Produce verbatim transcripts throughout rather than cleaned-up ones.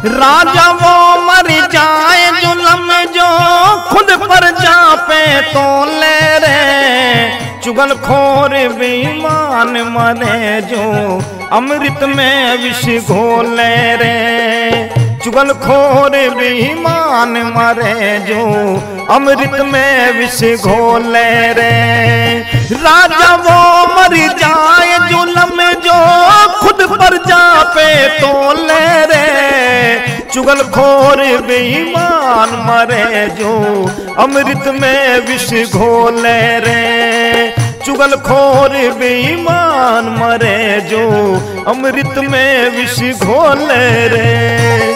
राजा वो मर जाए जुल्म जो खुद पर जा पे तो ले रे, चुगलखोर बेईमान मरे जो अमृत में विष घोले रे, चुगलखोर बेईमान मरे जो अमृत में विष घोले रे। राजा वो मर जाए जुल्म जो खुद पर जा पे तो ले रे, चुगलखोर बेईमान मरे जो अमृत में विष घोले रे, चुगलखोर बेईमान मरे जो अमृत में विष घोले रे।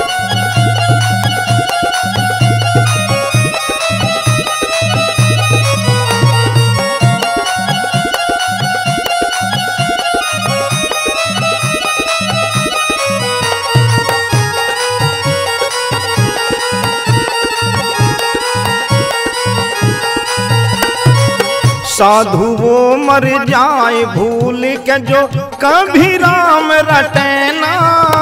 साधु वो मर जाए भूल के जो कभी राम रटना,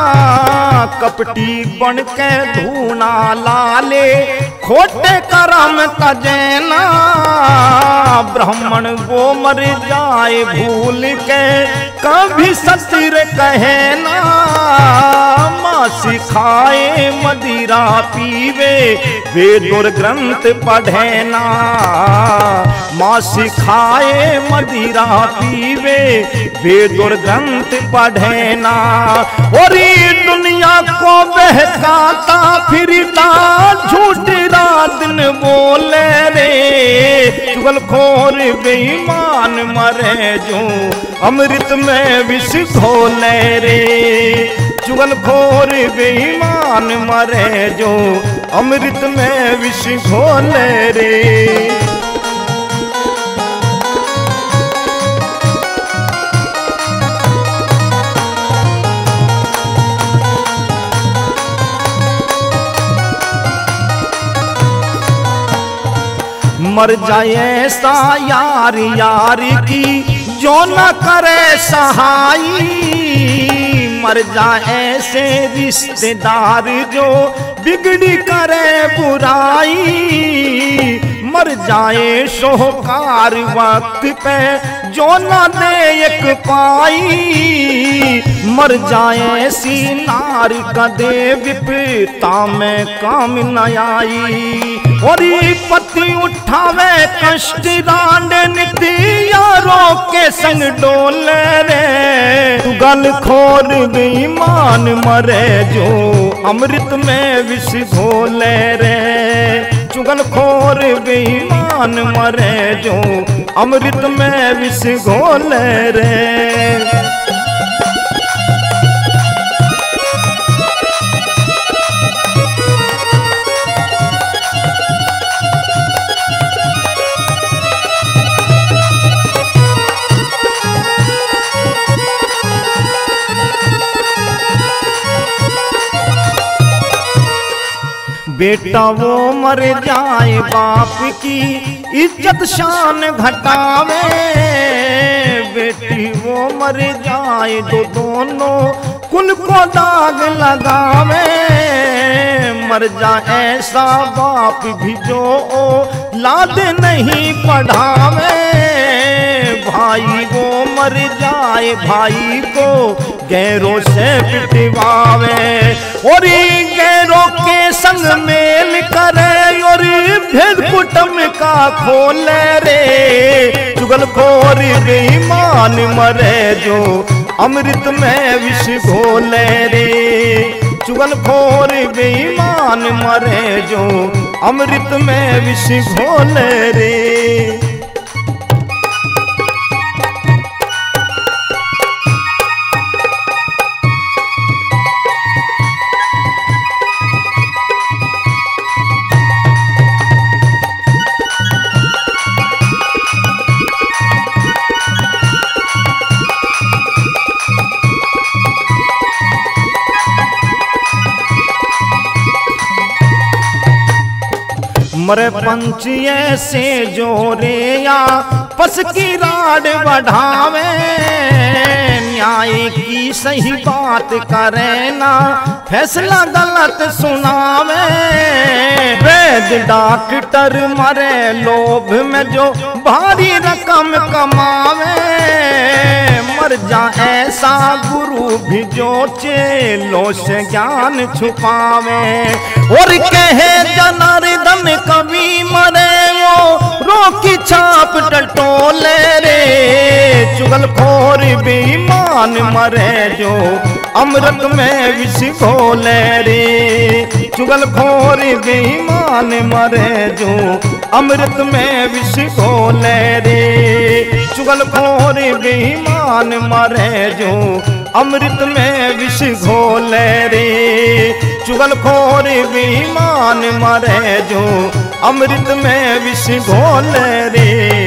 कपटी बन के धूना लाले खोटे करम तजैना, ब्राह्मण वो मर जाए भूल के कभी सतिर कहना, माँ सिखाए मदिरा पीवे वेद और ग्रंथ पढ़ेना, माँ सिखाए मदिरा पीवे वेद और ग्रंथ पढ़ेना, और ये दुनिया को बहकाता फिरता झूठ रात दिन बोले रे, चुगलखोर बेईमान मरे जो अमृत में विष घोले रे, चुगलखोर बेईमान मरे जो अमृत में विष घोले रे। मर जाए ऐसा यार यार की जो न करे सहाई, मर जाए ऐसे रिश्तेदार जो बिगड़ी करे बुराई, मर जाए शोहकार वक्त पे जो न दे एक पाई, मर जाए ऐसी नार कदे विपता में काम न आई, और पति उठावे कष्ट डांड नित्य यारों के संग डोले रे, चुगलखोर बेईमान मरे जो अमृत में विष घोले रे, चुगलखोर बेईमान मरे जो अमृत में विष घोले रे। बेटा वो मर जाए बाप की इज्जत शान घटावे, बेटी वो मर जाए तो दोनों कुल को दाग लगावे, मर जाए ऐसा बाप भी जो लाद नहीं पढ़ावे, भाई वो मर जाए भाई को गैरों से पिटवावे, और गैरों के संग मेल करे और भेद कुटुंब का खोले रे, चुगलखोर बेईमान मरे जो अमृत में विष घोले रे, चुगलखोर बेईमान मरे जो अमृत में विष घोले रे। मरे पंछी ऐसे जोरे या फंस की राड बढ़ावे, न्याय की सही बात करे ना, फैसला गलत सुनावे। वैद्य डॉक्टर मरे लोभ में जो भारी रकम कमावे, मर जा ऐसा गुरु भी जो चेलों से ज्ञान छुपावे। और कहे जनार्दन कभी मरे वो रोकी छाप टटोले रे, चुगलखोर बेईमान मरे जो अमृत में विष घोले रे, चुगलखोर बेईमान मरे जो अमृत में विष घोले रे, चुगलखोर बेईमान मरे जो अमृत में विष घोले रे, चुगलखोर बेईमान मरे जो अमृत में विष घोले रे।